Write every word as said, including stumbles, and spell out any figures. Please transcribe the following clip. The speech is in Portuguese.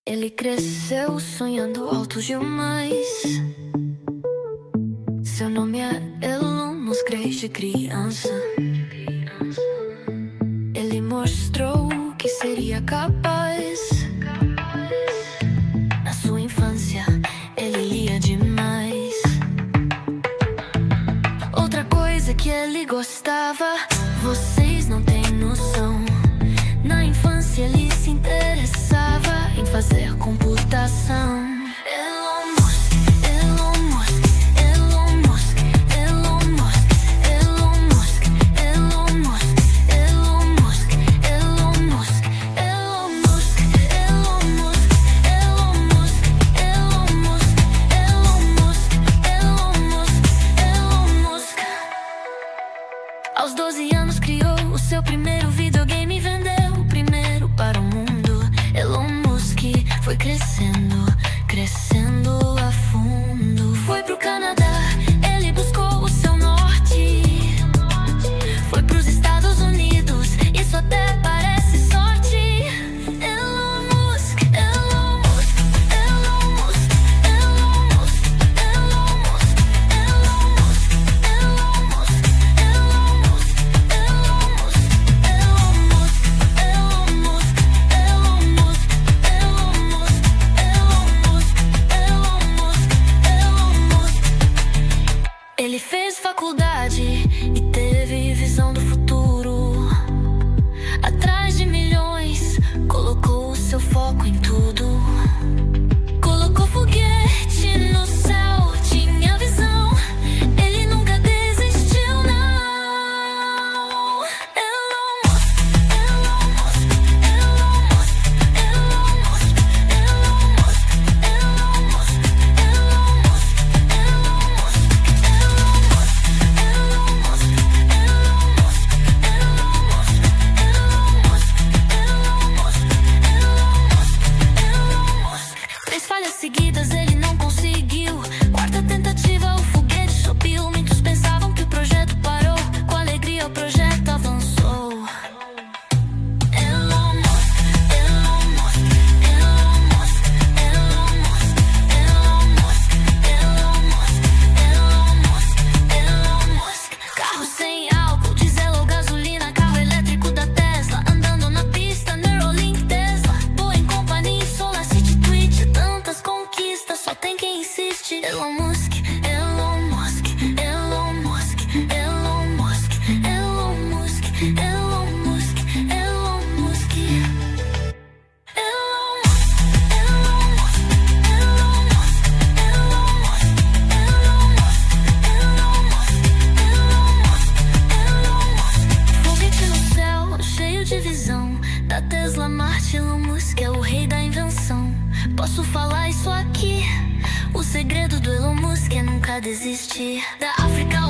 Ele cresceu sonhando alto demais. Seu nome é Elon Musk desde criança. Ele mostrou que seria capaz. Na sua infância, ele lia demais. Outra coisa que ele gostava, vocês não têm noção. Na infância ele se interessava em fazer computação. Elon Musk, Elon Musk, Elon Musk, Elon Musk, Elon Musk, Elon Musk, Elon Musk, Elon Musk, Elon Musk, Elon Musk, Elon Musk, Elon Musk, Elon Musk, Elon Musk, Elon Musk. Aos doze anos criou o seu primeiro videogame e vendeu o primeiro para o mundo. Elon Musk foi crescendo, crescendo a fundo. Foi pro Canadá, ele buscou o seu norte. Foi pros Estados Unidos, isso até parece sorte. Elon Musk, Elon Musk, Elon Musk, Elon Musk, Elon Musk, Elon Musk, Elon Musk, Elon Musk, Elon Musk, Elon Musk, Elon Musk, Elon Musk, Elon Musk, Elon Musk, Elon Musk, Elon Musk. Ele fez faculdade e teve visão do futuro. Atrás de milhões, colocou o seu foco em tudo. Colocou foguete no céu, tinha visão. Ele nunca desistiu, não. Elon Musk, Elon Musk, Elon Musk, Elon Musk, Elon Musk, Elon Musk, Elon Musk, Elon Musk, Elon Musk, Elon Musk, Elon Musk, Elon Musk, Elon Musk, Elon Musk, Elon Musk, Elon Musk. Três falhas seguidas ele não conseguiu. Quarta tentativa o foguete subiu. Muitos pensavam que o projeto parou. Com alegria o projeto avançou. Elon Musk, Elon Musk, Elon Musk, Elon Musk, Elon Musk, Elon Musk, Elon Musk, Elon Musk. Carro sem álcool, diesel ou gasolina, carro elétrico da Tesla, andando na pista, Neuralink, Tesla, Boeing Company, Solar City, Twitch, tantas conquistas, só tem quem insiste. Elon Musk, Elon Musk, Elon Musk, Elon Musk, Elon Musk, Elon Musk, Elon Musk. Elon Musk, Elon Musk, Elon Musk, Elon Musk, Elon Musk, Elon Musk, Elon Musk, Elon Musk. Foguete no céu, cheio de visão. Da Tesla, Marte, Elon Musk é o rei da invenção. Posso falar isso aqui? O segredo do Elon Musk é nunca desistir. Da África